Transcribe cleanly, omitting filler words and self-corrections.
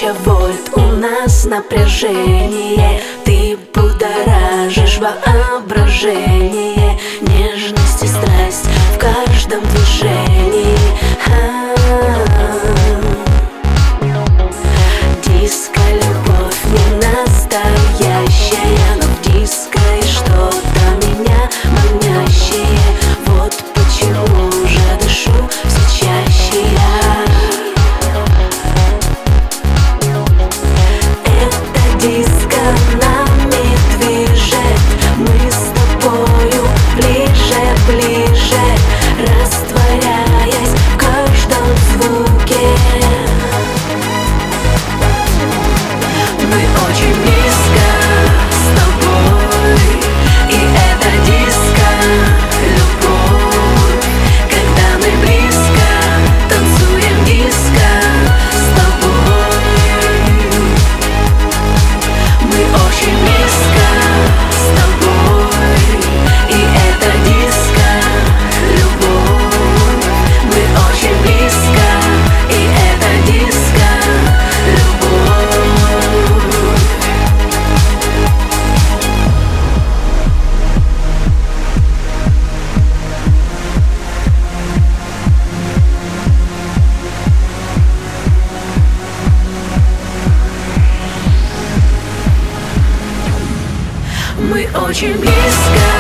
1000 вольт, у нас напряжение. Ты будоражишь воображение, нежность и страсть в каждом движении. Диско-любовь не настоящая, но в диско и что-то меня манящее. Вот почему же дышу все чаще я. Это диско нами движет, мы с тобою ближе, ближе, растворяясь в каждом звуке. Мы очень близко с тобой, и это диско-любовь. Когда мы близко танцуем диско с тобой. Мы очень близко с тобой, и это диско-любовь. Мы очень близко, и это диско-любовь. Мы очень близко.